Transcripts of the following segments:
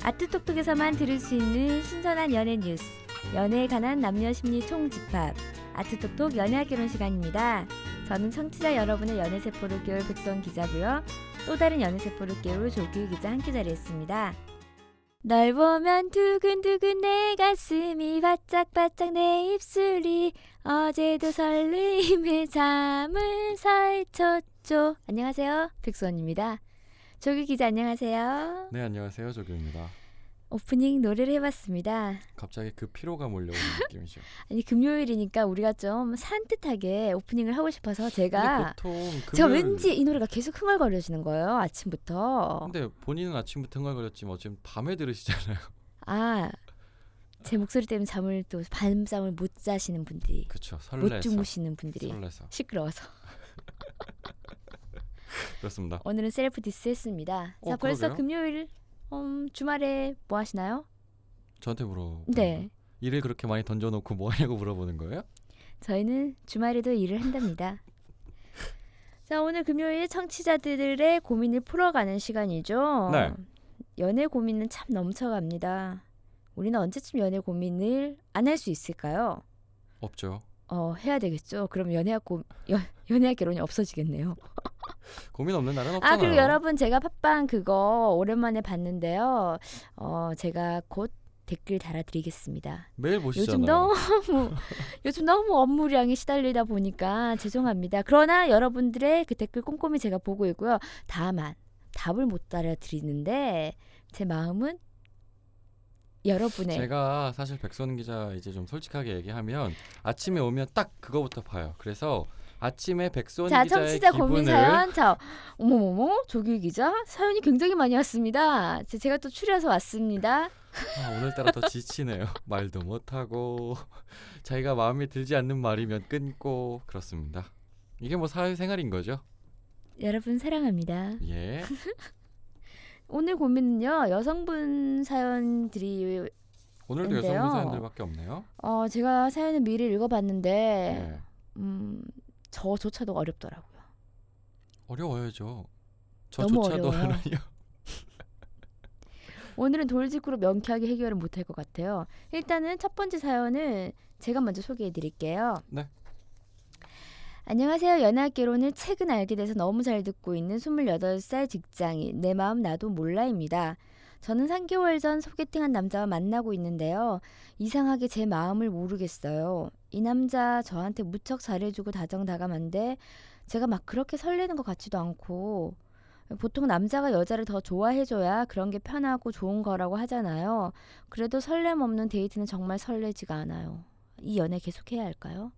아트톡톡에서만 들을 수 있는 신선한 연애 뉴스, 연애에 관한 남녀 심리 총집합, 아트톡톡 연애학 결혼 시간입니다. 저는 청취자 여러분의 연애세포를 깨울 백선 기자고요. 또 다른 연애세포를 깨울 조규 기자 함께 자리했습니다. 널 보면 두근두근 내 가슴이 바짝바짝 내 입술이 어제도 설레임에 잠을 설쳤죠. 안녕하세요, 백수원입니다. 조규 기자 안녕하세요. 네, 안녕하세요. 조규입니다. 오프닝 노래를 해봤습니다. 갑자기 그 피로가 몰려오는 느낌이죠. 아니 금요일이니까 우리가 좀 산뜻하게 오프닝을 하고 싶어서 제가 보통 제가 왠지 이 노래가 계속 흥얼거려지는 거예요. 아침부터. 근데 본인은 아침부터 흥얼거렸지만 어쨌든 밤에 들으시잖아요. 아, 제 목소리 때문에 잠을 또 밤잠을 못 자시는 분들이, 그렇죠. 설레서. 못 주무시는 분들이 설레서. 시끄러워서. 그렇습니다. 오늘은 셀프 디스 했습니다. 자, 벌써 그러게요? 금요일 주말에 뭐 하시나요? 저한테 물어보는 네. 거예요? 일을 그렇게 많이 던져놓고 뭐 하냐고 물어보는 거예요? 저희는 주말에도 일을 한답니다. 자, 오늘 금요일 청취자들의 고민을 풀어가는 시간이죠. 네. 연애 고민은 참 넘쳐갑니다. 우리는 언제쯤 연애 고민을 안 할 수 있을까요? 없죠. 해야 되겠죠. 그럼 연애학 결혼이 없어지겠네요. 고민 없는 날은 없잖아요. 아, 그리고 여러분 제가 팟빵 그거 오랜만에 봤는데요. 제가 곧 댓글 달아드리겠습니다. 매일 보시잖아요. 요즘 너무 업무량에 시달리다 보니까 죄송합니다. 그러나 여러분들의 그 댓글 꼼꼼히 제가 보고 있고요. 다만 답을 못 달아드리는데 제 마음은 여러분의. 제가 사실 백선 기자 이제 좀 솔직하게 얘기하면 아침에 오면 딱 그거부터 봐요. 그래서 아침에 백선 자, 기자의 청취자 기분을 고민 사연. 자, 어머머머, 조규 기자 사연이 굉장히 많이 왔습니다. 제가 또 추려서 왔습니다. 오늘따라 더 지치네요. 말도 못하고 자기가 마음에 들지 않는 말이면 끊고 그렇습니다. 이게 뭐 사회생활인 거죠? 여러분 사랑합니다. 예. 오늘 고민은요, 여성분 사연들이 오늘도 인데요. 여성분 사연들밖에 없네요. 제가 사연을 미리 읽어봤는데 네. 저조차도 어렵더라고요. 어려워야죠. 너무 저조차도 어려워요. 하나요? 오늘은 돌직구로 명쾌하게 해결을 못할 것 같아요. 일단은 첫 번째 사연은 제가 먼저 소개해드릴게요. 네. 안녕하세요. 연애학 결혼을 최근 알게 돼서 너무 잘 듣고 있는 28살 직장인 내 마음 나도 몰라입니다. 저는 3개월 전 소개팅한 남자와 만나고 있는데요. 이상하게 제 마음을 모르겠어요. 이 남자 저한테 무척 잘해주고 다정다감한데 제가 막 그렇게 설레는 것 같지도 않고, 보통 남자가 여자를 더 좋아해줘야 그런 게 편하고 좋은 거라고 하잖아요. 그래도 설렘 없는 데이트는 정말 설레지가 않아요. 이 연애 계속해야 할까요?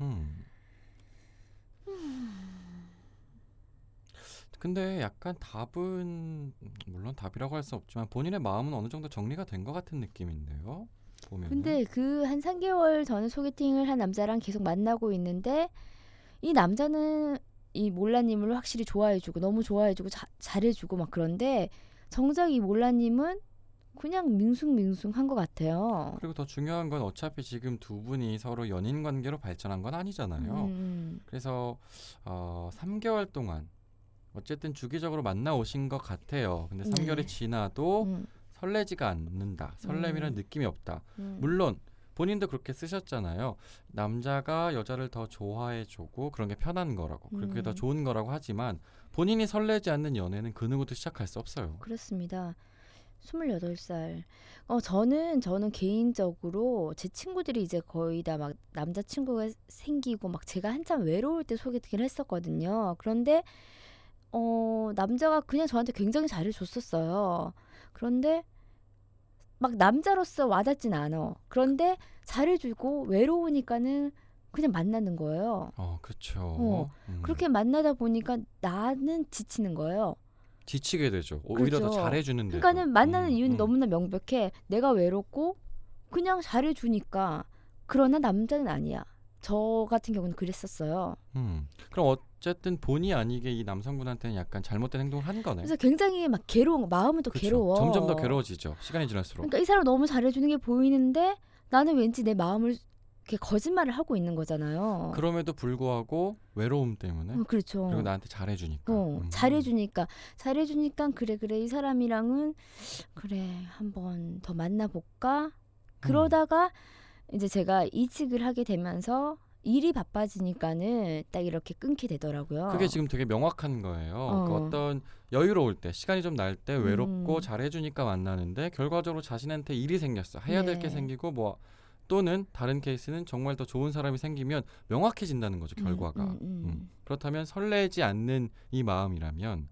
근데 약간 답은 물론 답이라고 할 수 없지만 본인의 마음은 어느 정도 정리가 된 것 같은 느낌인데요. 보면. 근데 그 한 3개월 전에 소개팅을 한 남자랑 계속 만나고 있는데 이 남자는 이 몰라님을 확실히 좋아해주고 너무 좋아해주고 잘해주고 막 그런데 정작 이 몰라님은 그냥 밍숭밍숭한 것 같아요. 그리고 더 중요한 건 어차피 지금 두 분이 서로 연인 관계로 발전한 건 아니잖아요. 그래서 3개월 동안 어쨌든 주기적으로 만나 오신 것 같아요. 근데 3개월이 지나도 설레지가 않는다. 설렘이라는 느낌이 없다. 물론 본인도 그렇게 쓰셨잖아요. 남자가 여자를 더 좋아해주고 그런 게 편한 거라고. 그게 더 좋은 거라고 하지만 본인이 설레지 않는 연애는 그 누구도 시작할 수 없어요. 그렇습니다. 28살. 저는 개인적으로 제 친구들이 이제 거의 다 막 남자친구가 생기고 막 제가 한참 외로울 때 소개팅을 했었거든요. 그런데 남자가 그냥 저한테 굉장히 잘해줬었어요. 그런데 막 남자로서 와닿진 않아. 그런데 잘해주고 외로우니까는 그냥 만나는 거예요. 그렇죠. 그렇게 만나다 보니까 나는 지치는 거예요. 지치게 되죠. 오히려 그렇죠. 더 잘해주는데. 그러니까는 만나는 이유는 너무나 명백해. 내가 외롭고 그냥 잘해주니까. 그러나 남자는 아니야. 저 같은 경우는 그랬었어요. 그럼 어쨌든 본의 아니게 이 남성분한테는 약간 잘못된 행동을 한 거네. 그래서 굉장히 막 괴로운 거, 마음은 또 그쵸. 괴로워. 점점 더 괴로워지죠. 시간이 지날수록. 그러니까 이 사람 너무 잘해주는 게 보이는데 나는 왠지 내 마음을 그게 거짓말을 하고 있는 거잖아요. 그럼에도 불구하고 외로움 때문에 그렇죠. 그리고 나한테 잘해주니까. 잘해주니까 그래 이 사람이랑은 그래 한번 더 만나볼까? 그러다가 이제 제가 이직을 하게 되면서 일이 바빠지니까는 딱 이렇게 끊게 되더라고요. 그게 지금 되게 명확한 거예요. 그 어떤 여유로울 때, 시간이 좀 날 때 외롭고 잘해주니까 만나는데 결과적으로 자신한테 일이 생겼어. 해야 될 게 생기고 뭐 또는 다른 케이스는 정말 더 좋은 사람이 생기면 명확해진다는 거죠, 결과가. 그렇다면 설레지 않는 이 마음이라면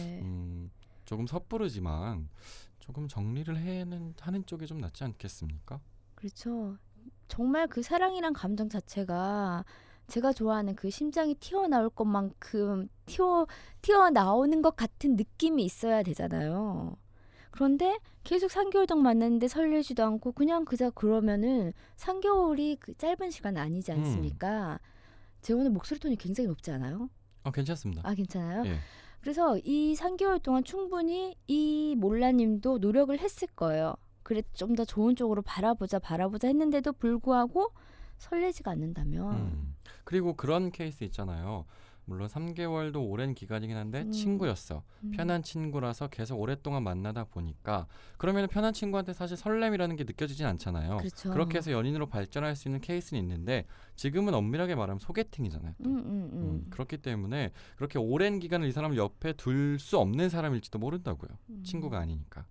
조금 섣부르지만 조금 정리를 하는 쪽이 좀 낫지 않겠습니까? 그렇죠. 정말 그 사랑이란 감정 자체가 제가 좋아하는 그 심장이 튀어나올 것만큼 튀어나오는 것 같은 느낌이 있어야 되잖아요. 그런데 계속 3개월 동안 만났는데 설레지도 않고 그냥 그러면은 3개월이 그 짧은 시간 아니지 않습니까? 제 오늘 목소리 톤이 굉장히 높지 않아요? 괜찮습니다. 괜찮아요? 예. 그래서 이 3개월 동안 충분히 이 몰라님도 노력을 했을 거예요. 그래 좀 더 좋은 쪽으로 바라보자 했는데도 불구하고 설레지가 않는다면 그리고 그런 케이스 있잖아요. 물론 3개월도 오랜 기간이긴 한데 친구였어. 편한 친구라서 계속 오랫동안 만나다 보니까 그러면 편한 친구한테 사실 설렘이라는 게 느껴지진 않잖아요. 그렇죠. 그렇게 해서 연인으로 발전할 수 있는 케이스는 있는데 지금은 엄밀하게 말하면 소개팅이잖아요. 그렇기 때문에 그렇게 오랜 기간을 이 사람을 옆에 둘 수 없는 사람일지도 모른다고요. 친구가 아니니까.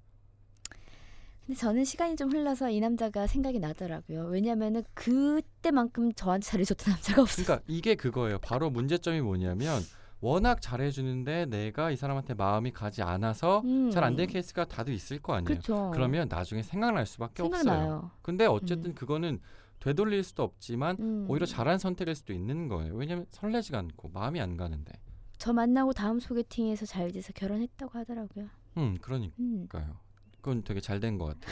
근데 저는 시간이 좀 흘러서 이 남자가 생각이 나더라고요. 왜냐하면은 그때만큼 저한테 잘해줬던 남자가 없었어요. 그러니까 이게 그거예요. 바로 문제점이 뭐냐면 워낙 잘해주는데 내가 이 사람한테 마음이 가지 않아서 잘 안 된 케이스가 다들 있을 거 아니에요. 그렇죠. 그러면 나중에 생각날 수밖에 생각나요. 없어요. 근데 어쨌든 그거는 되돌릴 수도 없지만 오히려 잘한 선택일 수도 있는 거예요. 왜냐면 설레지가 않고 마음이 안 가는데. 저 만나고 다음 소개팅에서 잘 돼서 결혼했다고 하더라고요. 그러니까요. 그건 되게 잘 된 것 같아요.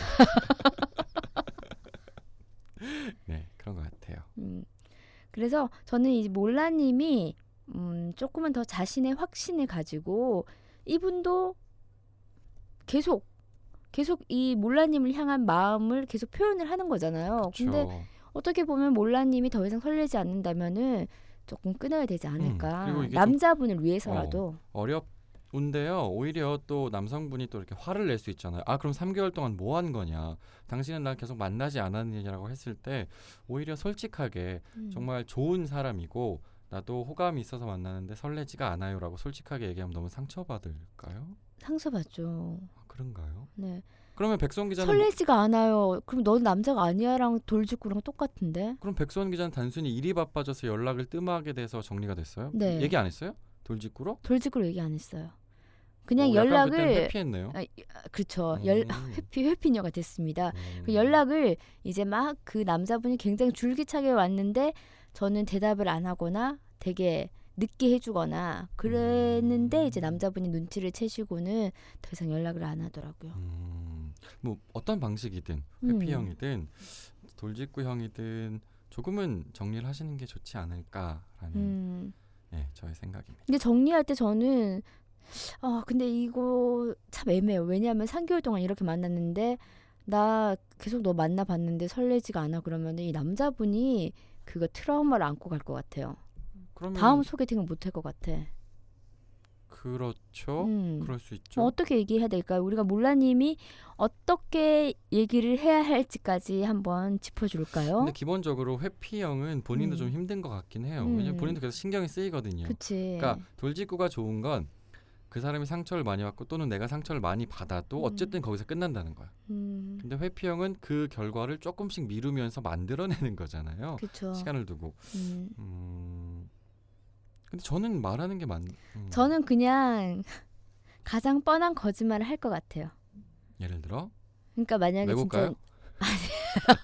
네, 그런 것 같아요. 그래서 저는 이 몰라님이 조금은 더 자신의 확신을 가지고 이분도 계속 이 몰라님을 향한 마음을 계속 표현을 하는 거잖아요. 그쵸. 근데 어떻게 보면 몰라님이 더 이상 설레지 않는다면은 조금 끊어야 되지 않을까. 그리고 이게 남자분을 위해서라도. 어렵운데요. 오히려 또 남성분이 또 이렇게 화를 낼 수 있잖아요. 그럼 3개월 동안 뭐 한 거냐. 당신은 날 계속 만나지 않았느냐라고 했을 때 오히려 솔직하게 정말 좋은 사람이고 나도 호감이 있어서 만나는데 설레지가 않아요라고 솔직하게 얘기하면 너무 상처받을까요? 상처받죠. 그런가요? 네. 그러면 백수원 기자는 설레지가 않아요. 그럼 넌 남자가 아니야랑 돌직구랑 똑같은데? 그럼 백수원 기자는 단순히 일이 바빠져서 연락을 뜸하게 돼서 정리가 됐어요? 네. 얘기 안 했어요? 돌직구로? 돌직구로 얘기 안 했어요. 그냥 약간 연락을 그때는 회피했네요. 그렇죠. 회피녀가 됐습니다. 그 연락을 이제 막 그 남자분이 굉장히 줄기차게 왔는데 저는 대답을 안 하거나 되게 늦게 해주거나 그랬는데 이제 남자분이 눈치를 채시고는 더 이상 연락을 안 하더라고요. 뭐 어떤 방식이든 회피형이든 돌직구형이든 조금은 정리를 하시는 게 좋지 않을까라는 네, 저의 생각입니다. 근데 정리할 때 저는 근데 이거 참 애매해요. 왜냐하면 3개월 동안 이렇게 만났는데 나 계속 너 만나봤는데 설레지가 않아 그러면 이 남자분이 그거 트라우마를 안고 갈 것 같아요. 그러면 다음 소개팅은 못 할 것 같아. 그렇죠. 그럴 수 있죠. 어떻게 얘기해야 될까요? 우리가 몰라님이 어떻게 얘기를 해야 할지까지 한번 짚어줄까요? 근데 기본적으로 회피형은 본인도 좀 힘든 것 같긴 해요. 왜냐면 본인도 계속 신경이 쓰이거든요. 그치. 그러니까 돌직구가 좋은 건 그 사람이 상처를 많이 받고 또는 내가 상처를 많이 받아도 어쨌든 거기서 끝난다는 거야. 근데 회피형은 그 결과를 조금씩 미루면서 만들어내는 거잖아요. 그쵸. 시간을 두고. 근데 저는 말하는 게 저는 그냥 가장 뻔한 거짓말을 할 것 같아요. 예를 들어? 그러니까 만약에 외국가요? 진짜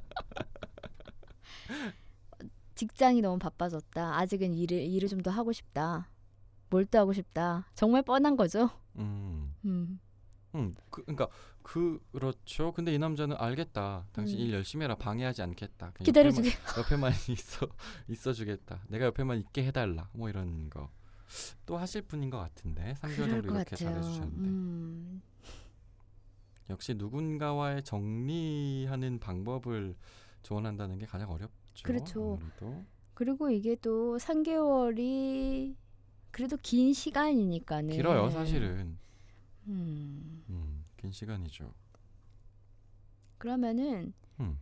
직장이 너무 바빠졌다. 아직은 일을 좀 더 하고 싶다. 몰두하고 싶다. 정말 뻔한 거죠. 그러니까 그렇죠. 근데 이 남자는 알겠다. 당신 일 열심히 해라. 방해하지 않겠다. 그냥 기다려주게. 옆에만 있어주겠다. 내가 옆에만 있게 해달라. 뭐 이런 거. 또 하실 분인 것 같은데 3개월 정도 이렇게 잘해주셨는데 역시 누군가와의 정리하는 방법을 조언한다는 게 가장 있겠죠. 그렇죠. 아무래도. 그리고 이게 또 3개월이 그래도 긴 시간이니까는. 길어요, 사실은. 긴 시간이죠. 그러면은 음.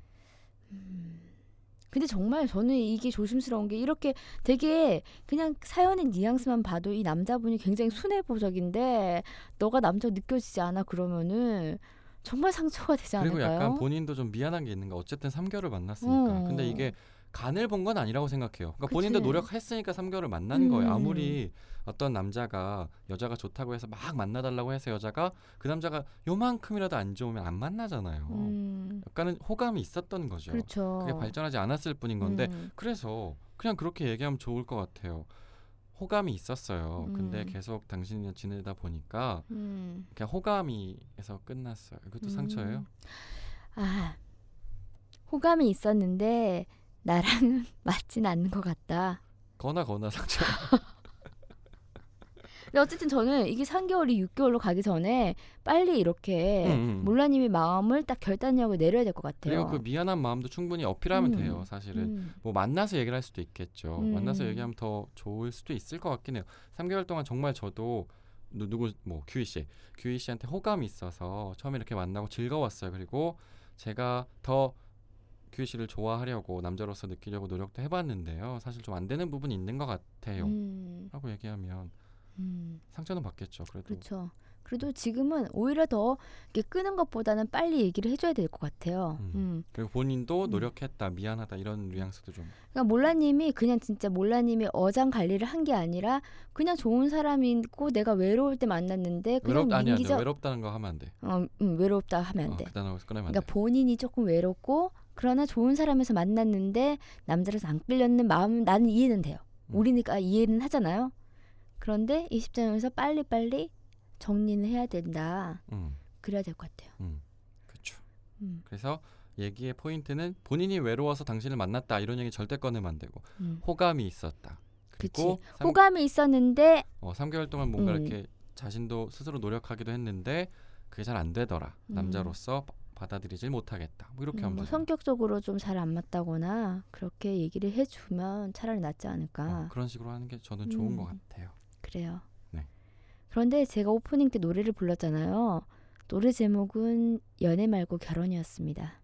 근데 정말 저는 이게 조심스러운 게 이렇게 되게 그냥 사연의 뉘앙스만 봐도 이 남자분이 굉장히 순애보적인데 너가 남자가 느껴지지 않아 그러면은 정말 상처가 되지 그리고 않을까요? 약간 본인도 좀 미안한 게 있는 거. 어쨌든 3개월을 만났으니까. 근데 어. 이게 간을 본 건 아니라고 생각해요. 그러니까 본인도 그치. 노력했으니까 3개월을 만난 거예요. 음. 아무리 어떤 남자가 여자가 좋다고 해서 막 만나달라고 해서 여자가 그 남자가 요만큼이라도 안 좋으면 안 만나잖아요. 약간은 호감이 있었던 거죠. 그렇죠. 그게 발전하지 않았을 뿐인 건데 음. 그래서 그냥 그렇게 얘기하면 좋을 것 같아요. 호감이 있었어요. 근데 계속 당신이랑 지내다 보니까 그냥 호감이에서 끝났어요. 이것도 상처예요? 아, 호감이 있었는데 나랑은 맞진 않는 것 같다. 거나 상처. 근데 어쨌든 저는 이게 3개월이 6개월로 가기 전에 빨리 이렇게 몰라님이 마음을 딱 결단력을 내려야 될 것 같아요. 그리고 그 미안한 마음도 충분히 어필하면 돼요. 사실은 뭐 만나서 얘기를 할 수도 있겠죠. 만나서 얘기하면 더 좋을 수도 있을 것 같긴 해요. 3개월 동안 정말 저도 누구 뭐 규희 씨한테 호감이 있어서 처음에 이렇게 만나고 즐거웠어요. 그리고 제가 더 규희 씨를 좋아하려고 남자로서 느끼려고 노력도 해봤는데요. 사실 좀 안 되는 부분이 있는 것 같아요. 라고 얘기하면 상처는 받겠죠. 그래도. 그렇죠. 그래도 지금은 오히려 더 이렇게 끄는 것보다는 빨리 얘기를 해줘야 될 것 같아요. 그리고 본인도 노력했다, 미안하다 이런 뉘앙스도 좀. 그러니까 몰라님이 그냥 진짜 몰라님이 어장 관리를 한 게 아니라 그냥 좋은 사람이고 내가 외로울 때 만났는데 그냥 아니야, 민기적 외롭다는 거 하면 안 돼. 외롭다 하면 안 돼. 그 단어 꺼내면 안 그러니까 돼. 본인이 조금 외롭고 그러나 좋은 사람에서 만났는데 남자라서 안 끌렸는 마음 나는 이해는 돼요. 우리니까 이해는 하잖아요. 그런데 이 시점에서 빨리빨리 정리는 해야 된다. 그래야 될 것 같아요. 그렇죠. 그래서 얘기의 포인트는 본인이 외로워서 당신을 만났다 이런 얘기 절대 꺼내면 안 되고 호감이 있었다. 그리고 호감이 있었는데 3개월 동안 뭔가 이렇게 자신도 스스로 노력하기도 했는데 그게 잘 안 되더라. 남자로서 받아들이질 못하겠다. 뭐 이렇게 하면 뭐 되죠. 성격적으로 좀 잘 안 맞다거나 그렇게 얘기를 해주면 차라리 낫지 않을까. 그런 식으로 하는 게 저는 좋은 것 같아요. 그래요. 네. 그런데 제가 오프닝 때 노래를 불렀잖아요. 노래 제목은 연애 말고 결혼이었습니다.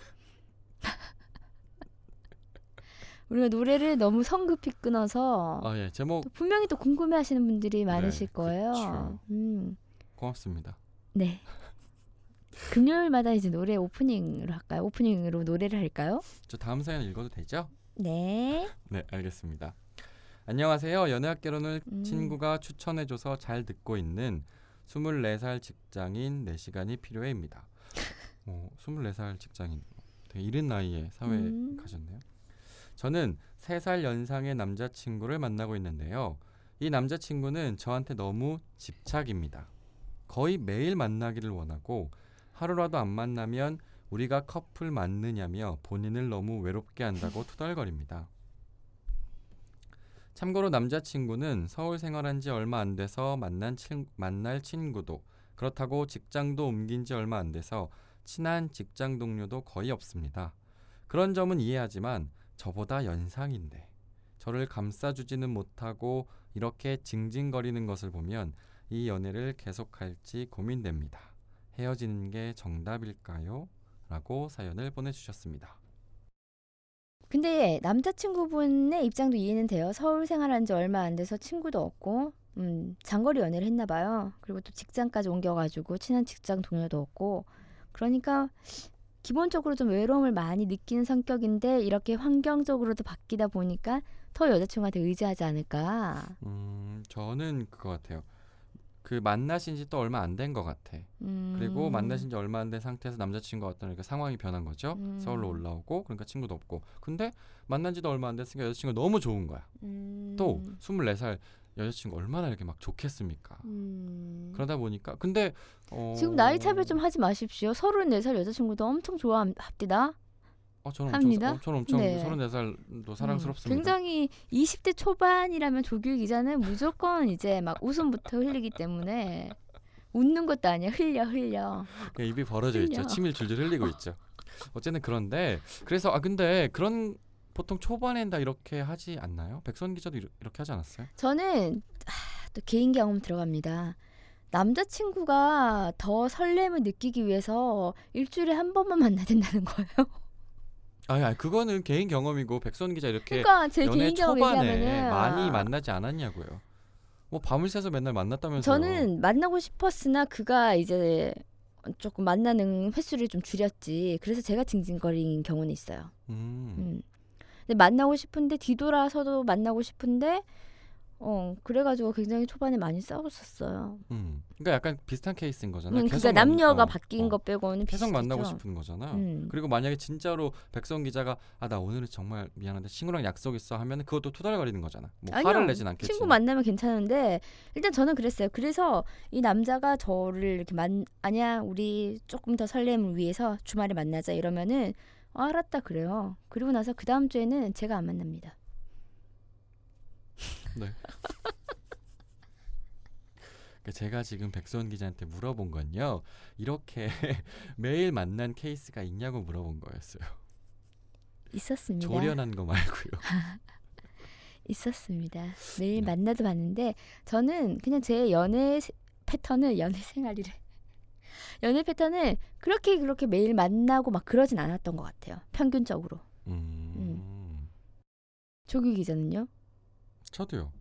우리가 노래를 너무 성급히 끊어서 제목 또 분명히 또 궁금해하시는 분들이 많으실 거예요. 그쵸. 고맙습니다. 네. 금요일마다 이제 노래 오프닝으로 할까요? 오프닝으로 노래를 할까요? 저 다음 사연 읽어도 되죠? 네. 네, 알겠습니다. 안녕하세요. 연애학개론을 친구가 추천해줘서 잘 듣고 있는 24살 직장인 4시간이 필요해입니다. 24살 직장인 되게 이른 나이에 사회에 가셨네요. 저는 3살 연상의 남자친구를 만나고 있는데요. 이 남자친구는 저한테 너무 집착입니다. 거의 매일 만나기를 원하고 하루라도 안 만나면 우리가 커플 맞느냐며 본인을 너무 외롭게 한다고 투덜거립니다. 참고로 남자친구는 서울 생활한 지 얼마 안 돼서 만날 친구도 그렇다고 직장도 옮긴 지 얼마 안 돼서 친한 직장 동료도 거의 없습니다. 그런 점은 이해하지만 저보다 연상인데 저를 감싸주지는 못하고 이렇게 징징거리는 것을 보면 이 연애를 계속할지 고민됩니다. 헤어지는 게 정답일까요? 라고 사연을 보내주셨습니다. 근데 남자친구분의 입장도 이해는 돼요. 서울 생활한 지 얼마 안 돼서 친구도 없고 장거리 연애를 했나 봐요. 그리고 또 직장까지 옮겨가지고 친한 직장 동료도 없고 그러니까 기본적으로 좀 외로움을 많이 느끼는 성격인데 이렇게 환경적으로도 바뀌다 보니까 더 여자친구한테 의지하지 않을까. 저는 그거 같아요. 그 만나신 지 또 얼마 안 된 것 같아. 그리고 만나신 지 얼마 안 된 상태에서 남자친구가 어떤 이렇게 상황이 변한 거죠. 서울로 올라오고 그러니까 친구도 없고. 근데 만난 지도 얼마 안 됐으니까 여자친구가 너무 좋은 거야. 또 24살 여자친구 얼마나 이렇게 막 좋겠습니까. 그러다 보니까 근데 지금 나이 차별 좀 하지 마십시오. 34살 여자친구도 엄청 좋아합니다. 저는 합니다. 엄청 네. 34살도 사랑스럽습니다. 굉장히 20대 초반이라면 조규 기자는 무조건 이제 막 웃음부터 흘리기 때문에 웃는 것도 아니야. 흘려. 그냥 입이 벌어져 있죠. 침을 줄줄 흘리고 있죠. 어쨌든 그런데 그래서 근데 그런 보통 초반엔 다 이렇게 하지 않나요? 백선 기자도 이렇게 하지 않았어요? 저는 또 개인 경험 들어갑니다. 남자친구가 더 설렘을 느끼기 위해서 일주일에 한 번만 만나야 된다는 거예요. 아니, 그거는 개인 경험이고 백선 기자 이렇게 그러니까 제 연애 개인 경험 초반에 얘기하면은 많이 만나지 않았냐고요. 뭐 밤을 새서 맨날 만났다면서요. 저는 만나고 싶었으나 그가 이제 조금 만나는 횟수를 좀 줄였지. 그래서 제가 징징거린 경우는 있어요. 근데 만나고 싶은데 뒤돌아서도 만나고 싶은데 그래가지고 굉장히 초반에 많이 싸웠었어요. 그러니까 약간 비슷한 케이스인 거잖아요. 그러니까 남녀가 바뀐 것 빼고는 계속 비슷했죠. 만나고 싶은 거잖아. 그리고 만약에 진짜로 백선 기자가 나 오늘은 정말 미안한데 친구랑 약속 있어 하면 그것도 투덜거리는 거잖아. 뭐 아니요, 화를 내진 않겠지. 친구 만나면 괜찮은데 일단 저는 그랬어요. 그래서 이 남자가 저를 이렇게 아니야 우리 조금 더 설렘을 위해서 주말에 만나자 이러면은 알았다 그래요. 그리고 나서 그 다음 주에는 제가 안 만납니다. 네. 제가 지금 백선 기자한테 물어본 건요. 이렇게 매일 만난 케이스가 있냐고 물어본 거였어요. 있었습니다. 조련한 거 말고요. 있었습니다. 매일 만나도 봤는데 저는 그냥 제 연애 패턴을 연애 패턴을 그렇게 매일 만나고 막 그러진 않았던 것 같아요. 평균적으로. 조규 기자는요? 저도요.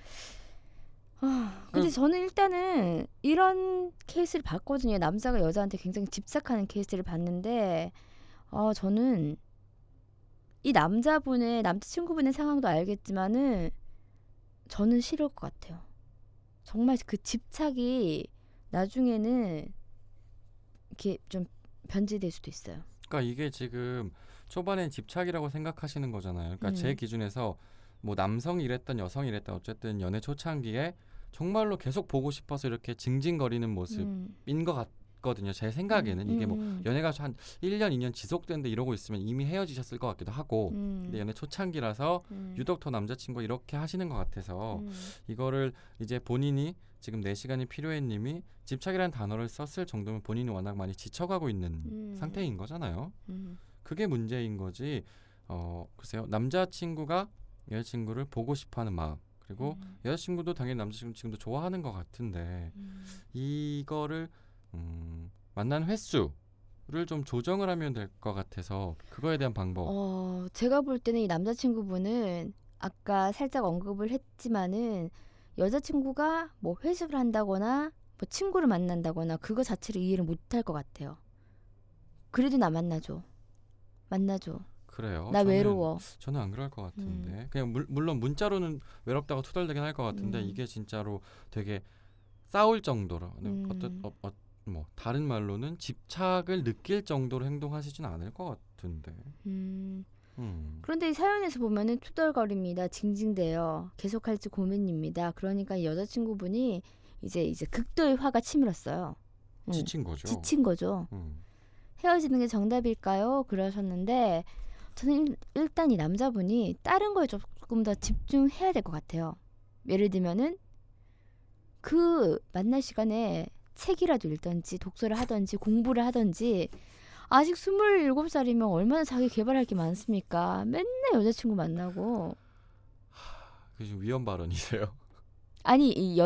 근데 저는 일단은 이런 케이스를 봤거든요. 남자가 여자한테 굉장히 집착하는 케이스를 봤는데 저는 이 남자친구분의 상황도 알겠지만은 저는 싫을 것 같아요. 정말 그 집착이 나중에는 이렇게 좀 변질될 수도 있어요. 그러니까 이게 지금 초반엔 집착이라고 생각하시는 거잖아요. 그러니까 제 기준에서 뭐 남성이 이랬던 여성이 이랬던 어쨌든 연애 초창기에 정말로 계속 보고 싶어서 이렇게 징징거리는 모습인 것 같거든요. 제 생각에는 이게 뭐 연애가 한 1년, 2년 지속되는데 이러고 있으면 이미 헤어지셨을 것 같기도 하고 근데 연애 초창기라서 유독 더 남자친구가 이렇게 하시는 것 같아서 이거를 이제 본인이 지금 4시간이 필요해 님이 집착이라는 단어를 썼을 정도면 본인이 워낙 많이 지쳐가고 있는 상태인 거잖아요. 그게 문제인 거지. 글쎄요. 남자친구가 여자친구를 보고 싶어하는 마음 그리고 여자친구도 당연히 남자친구 지금도 좋아하는 것 같은데 이거를 만난 횟수를 좀 조정을 하면 될 것 같아서 그거에 대한 방법. 제가 볼 때는 이 남자친구분은 아까 살짝 언급을 했지만은 여자친구가 뭐 회식을 한다거나 뭐 친구를 만난다거나 그거 자체를 이해를 못할 것 같아요. 그래도 나 만나줘. 그래요. 나 외로워. 저는 안 그럴 것 같은데. 그냥 물론 문자로는 외롭다고 투덜대긴 할 것 같은데 이게 진짜로 되게 싸울 정도로 뭐 다른 말로는 집착을 느낄 정도로 행동하시진 않을 것 같은데. 그런데 이 사연에서 보면은 투덜거립니다. 징징대요. 계속할지 고민입니다. 그러니까 여자친구분이 이제 극도의 화가 치밀었어요. 지친 거죠. 헤어지는 게 정답일까요? 그러셨는데 저는 일단 이 남자분이 다른 거에 조금 더 집중해야 될 것 같아요. 예를 들면은 그 만날 시간에 책이라도 읽던지 독서를 하던지 공부를 하던지 아직 27살이면 얼마나 자기 개발할 게 많습니까? 맨날 여자친구 만나고. 그게 좀 위험 발언이세요? 아니 이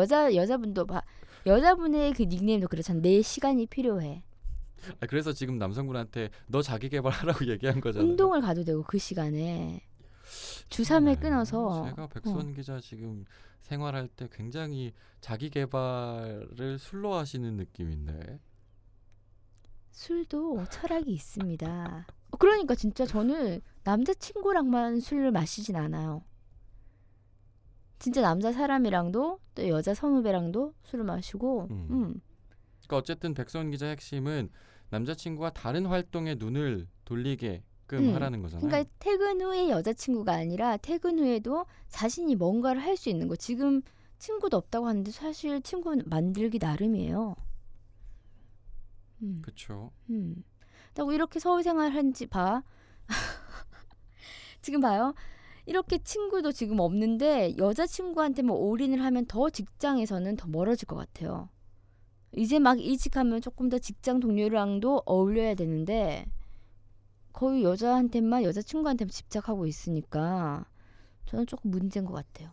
여자분의 그 닉네임도 그렇잖아. 내 시간이 필요해. 그래서 지금 남성분한테 너 자기 개발하라고 얘기한 거잖아요. 운동을 가도 되고 그 시간에 주 3회 끊어서. 제가 백선 기자 지금 생활할 때 굉장히 자기 개발을 술로 하시는 느낌인데. 술도 철학이 있습니다. 그러니까 진짜 저는 남자친구랑만 술을 마시진 않아요. 진짜 남자 사람이랑도 또 여자 선후배랑도 술을 마시고. 그러니까 어쨌든 백선 기자 핵심은 남자친구가 다른 활동에 눈을 돌리게끔 하라는 거잖아요. 그러니까 퇴근 후에 여자친구가 아니라 퇴근 후에도 자신이 뭔가를 할 수 있는 거. 지금 친구도 없다고 하는데 사실 친구 만들기 나름이에요. 그렇죠. 그리고 이렇게 서울 생활한지 봐. 지금 봐요. 이렇게 친구도 지금 없는데 여자친구한테 뭐 올인을 하면 더 직장에서는 더 멀어질 것 같아요. 이제 막 이직하면 조금 더 직장 동료랑도 어울려야 되는데 거의 여자한테만 여자친구한테만 집착하고 있으니까 저는 조금 문제인 것 같아요.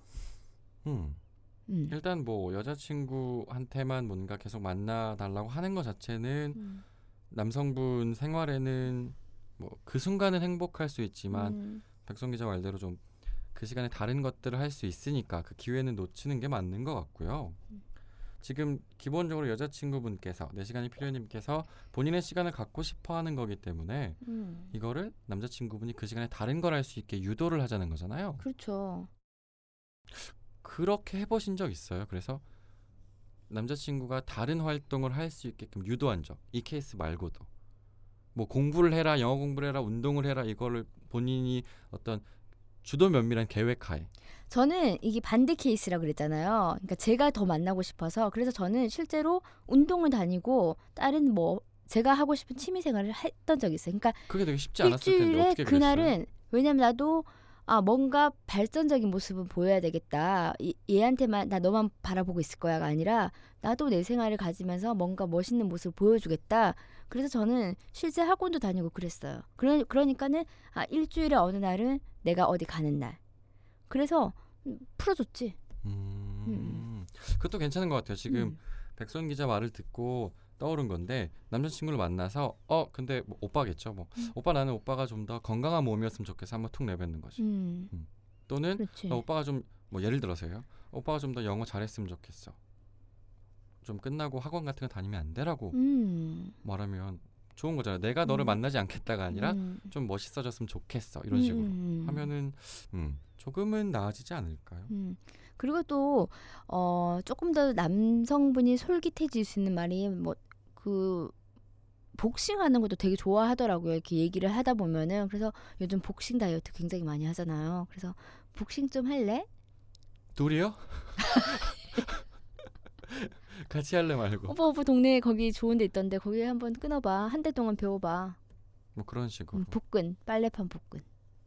일단 뭐 여자친구한테만 뭔가 계속 만나달라고 하는 것 자체는 남성분 생활에는 뭐 그 순간은 행복할 수 있지만 백성 기자 말대로 좀 그 시간에 다른 것들을 할 수 있으니까 그 기회는 놓치는 게 맞는 것 같고요. 지금 기본적으로 여자친구분께서 내 시간이 필요해님께서 본인의 시간을 갖고 싶어하는 거기 때문에 이거를 남자친구분이 그 시간에 다른 걸 할 수 있게 유도를 하자는 거잖아요. 그렇죠. 그렇게 해보신 적 있어요? 그래서 남자친구가 다른 활동을 할 수 있게끔 유도한 적, 이 케이스 말고도 뭐 공부를 해라, 영어 공부를 해라, 운동을 해라, 이거를 본인이 어떤 주도 면밀한 계획하에. 저는 이게 반대 케이스라고 그랬잖아요. 그러니까 제가 더 만나고 싶어서 그래서 저는 실제로 운동을 다니고 다른 뭐 제가 하고 싶은 취미 생활을 했던 적이 있어요. 그러니까 그게 되게 쉽지 않았을 텐데 일주일에 어떻게 그랬어요? 그날은 왜냐면 나도 뭔가 발전적인 모습은 보여야 되겠다. 얘한테만 나 너만 바라보고 있을 거야가 아니라 나도 내 생활을 가지면서 뭔가 멋있는 모습을 보여주겠다. 그래서 저는 실제 학원도 다니고 그랬어요. 그러니까는 일주일에 어느 날은 내가 어디 가는 날. 그래서 풀어줬지. 그것도 괜찮은 것 같아요. 지금 백선 기자 말을 듣고 떠오른 건데 남자친구를 만나서 근데 뭐 오빠겠죠. 뭐 오빠 나는 오빠가 좀 더 건강한 몸이었으면 좋겠어 한번 툭 내뱉는 거지. 또는 오빠가 좀 뭐 예를 들어서요. 오빠가 좀 더 영어 잘했으면 좋겠어. 좀 끝나고 학원 같은 거 다니면 안 되라고 말하면 좋은 거잖아요. 내가 너를 만나지 않겠다가 아니라 좀 멋있어졌으면 좋겠어 이런 식으로 하면은 조금은 나아지지 않을까요? 그리고 또 조금 더 남성분이 솔깃해질 수 있는 말이 뭐 그 복싱하는 것도 되게 좋아하더라고요. 이렇게 얘기를 하다 보면은 그래서 요즘 복싱 다이어트 굉장히 많이 하잖아요. 그래서 복싱 좀 할래? 둘이요? 같이 할래 말고. 오빠 동네에 거기 좋은 데 있던데 거기 한번 끊어봐. 한 달 동안 배워봐. 뭐 그런 식으로. 복근, 빨래판 복근.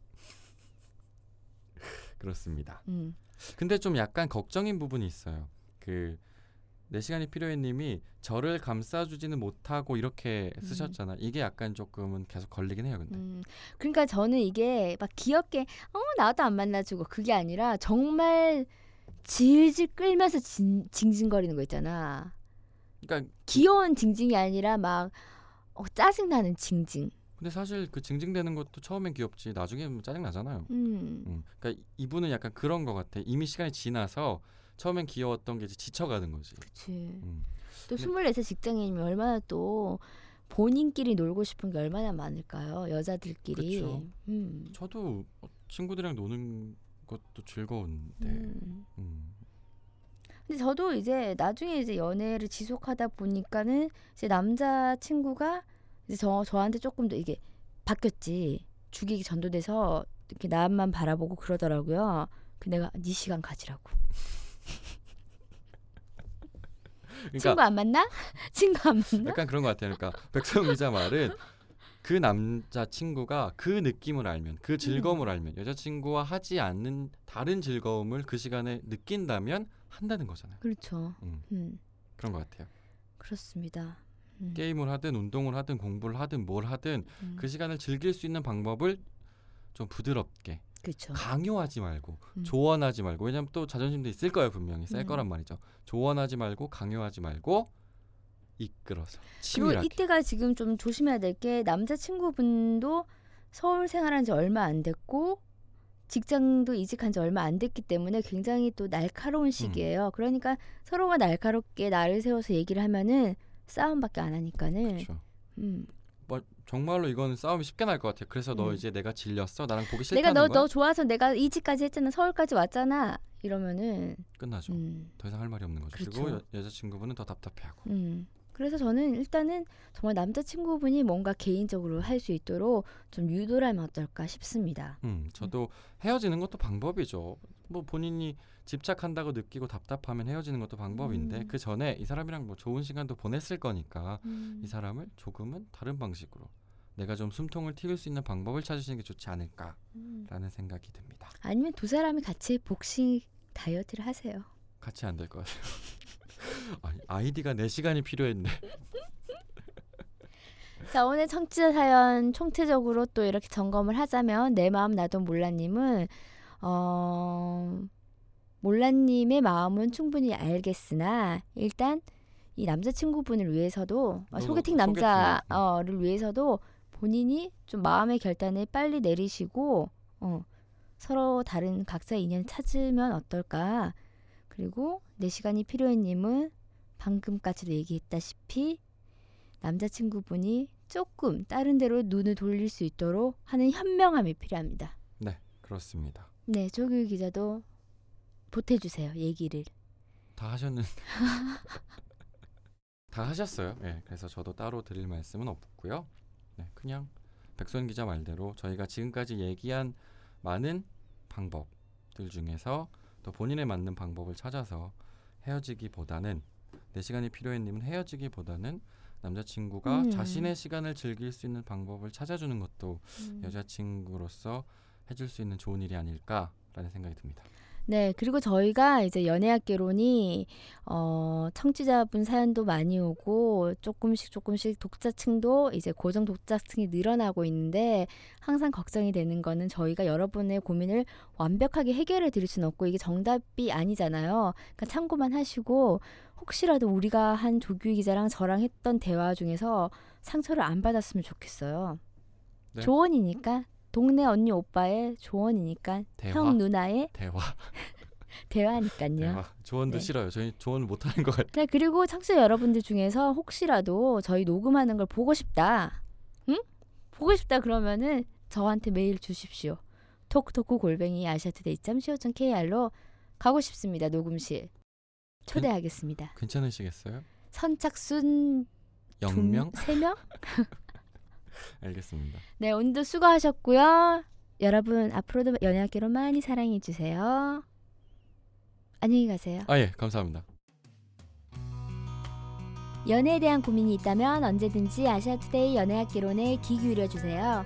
그렇습니다. 근데 좀 약간 걱정인 부분이 있어요. 내 시간이 필요해님이 저를 감싸주지는 못하고 이렇게 쓰셨잖아. 이게 약간 조금은 계속 걸리긴 해요. 근데. 그러니까 저는 이게 막 귀엽게 나도 안 만나주고 그게 아니라 정말 질질 끌면서 징징거리는 거 있잖아. 그러니까 귀여운 징징이 아니라 막 짜증나는 징징. 근데 사실 그 징징대는 것도 처음엔 귀엽지 나중에는 짜증 나잖아요. 그러니까 이분은 약간 그런 것 같아. 이미 시간이 지나서 처음엔 귀여웠던 게 이제 지쳐가는 거지. 그렇지. 또 24살 직장인이면 얼마나 또 본인끼리 놀고 싶은 게 얼마나 많을까요? 여자들끼리. 그렇죠. 저도 친구들이랑 노는 것도 즐거운데. 근데 저도 이제 나중에 이제 연애를 지속하다 보니까는 이제 남자 친구가 이제 저한테 조금 더 이게 바뀌었지. 주객이 전도돼서 이렇게 나만 바라보고 그러더라고요. 내가 네 시간 가지라고. 그러니까, 친구 안 만나? 친구 안 만나? 약간 그런 것 같아요. 그러니까 백성 기자 말은 그 남자 친구가 그 느낌을 알면, 그 즐거움을 알면, 여자친구와 하지 않는 다른 즐거움을 그 시간에 느낀다면 한다는 거잖아요. 그렇죠. 그런 것 같아요. 그렇습니다. 게임을 하든 운동을 하든 공부를 하든 뭘 하든 그 시간을 즐길 수 있는 방법을 좀 부드럽게 그쵸. 강요하지 말고 조언하지 말고, 왜냐면 또 자존심도 있을 거예요. 분명히 셀 거란 말이죠. 조언하지 말고 강요하지 말고 이끌어서 치밀하게. 그리고 이때가 지금 좀 조심해야 될 게 남자친구분도 서울 생활한 지 얼마 안 됐고 직장도 이직한 지 얼마 안 됐기 때문에 굉장히 또 날카로운 시기예요. 그러니까 서로가 날카롭게 날을 세워서 얘기를 하면은 싸움밖에 안 하니까는. 그렇죠. 뭐 정말로 이건 싸움이 쉽게 날 것 같아요. 그래서 너 이제 내가 질렸어? 나랑 보기 싫다는 내가 거야? 너 좋아서 내가 이직까지 했잖아. 서울까지 왔잖아. 이러면은 끝나죠. 더 이상 할 말이 없는 거죠. 그렇죠. 그리고 여자친구분은 더 답답해하고. 그래서 저는 일단은 정말 남자친구분이 뭔가 개인적으로 할 수 있도록 좀 유도를 하면 어떨까 싶습니다. 저도 헤어지는 것도 방법이죠. 뭐 본인이 집착한다고 느끼고 답답하면 헤어지는 것도 방법인데 그 전에 이 사람이랑 뭐 좋은 시간도 보냈을 거니까 이 사람을 조금은 다른 방식으로 내가 좀 숨통을 틔울 수 있는 방법을 찾으시는 게 좋지 않을까라는 생각이 듭니다. 아니면 두 사람이 같이 복싱 다이어트를 하세요. 같이 안 될 것 같아요. 아니, 아이디가 내 시간이 필요했네. 자, 오늘 청취자 사연 총체적으로 또 이렇게 점검을 하자면 내 마음 나도 몰라님은 몰라님의 마음은 충분히 알겠으나 일단 이 남자친구분을 위해서도 소개팅 남자를 위해서도 본인이 좀 마음의 결단을 빨리 내리시고 서로 다른 각자의 인연을 찾으면 어떨까. 그리고 내 시간이 필요해님은 방금까지도 얘기했다시피 남자친구분이 조금 다른 데로 눈을 돌릴 수 있도록 하는 현명함이 필요합니다. 네, 그렇습니다. 네, 조규 기자도 보태주세요. 얘기를. 다 하셨는데 다 하셨어요. 네, 그래서 저도 따로 드릴 말씀은 없고요. 네, 그냥 백선 기자 말대로 저희가 지금까지 얘기한 많은 방법들 중에서 또 본인에 맞는 방법을 찾아서 헤어지기보다는 내 시간이 필요해님은 헤어지기보다는 남자친구가 자신의 시간을 즐길 수 있는 방법을 찾아주는 것도 여자친구로서 해줄 수 있는 좋은 일이 아닐까라는 생각이 듭니다. 네, 그리고 저희가 이제 연애학개론이 청취자분 사연도 많이 오고 조금씩 독자층도 이제 고정 독자층이 늘어나고 있는데 항상 걱정이 되는 거는 저희가 여러분의 고민을 완벽하게 해결해 드릴 수는 없고 이게 정답이 아니잖아요. 그러니까 참고만 하시고 혹시라도 우리가 한 조규 기자랑 저랑 했던 대화 중에서 상처를 안 받았으면 좋겠어요. 네. 조언이니까. 동네 언니 오빠의 조언이니까 형 누나의 대화니까요. 조언도 싫어요. 저희 조언 못하는 것 같아요. 네, 그리고 청취자 여러분들 중에서 혹시라도 저희 녹음하는 걸 보고 싶다. 응? 보고 싶다 그러면은 저한테 메일 주십시오. 톡토크@아시아투데이.co.kr로 가고 싶습니다. 녹음실. 초대하겠습니다. 괜찮으시겠어요? 선착순 0명? 3명? 알겠습니다. 네, 오늘도 수고하셨고요. 여러분 앞으로도 연애학개론 많이 사랑해 주세요. 안녕히 가세요. 예, 감사합니다. 연애에 대한 고민이 있다면 언제든지 아시아투데이 연애학개론에 귀 기울여 주세요.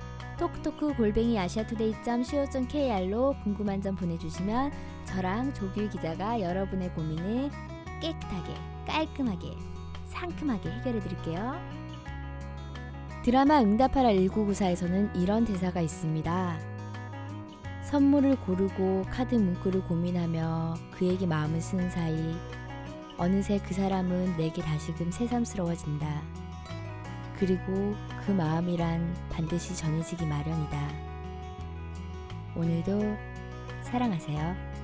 톡토크@아시아투데이.co.kr로 궁금한 점 보내주시면 저랑 조규 기자가 여러분의 고민을 깨끗하게, 깔끔하게, 상큼하게 해결해 드릴게요. 드라마 응답하라 1994에서는 이런 대사가 있습니다. 선물을 고르고 카드 문구를 고민하며 그에게 마음을 쓰는 사이 어느새 그 사람은 내게 다시금 새삼스러워진다. 그리고 그 마음이란 반드시 전해지기 마련이다. 오늘도 사랑하세요.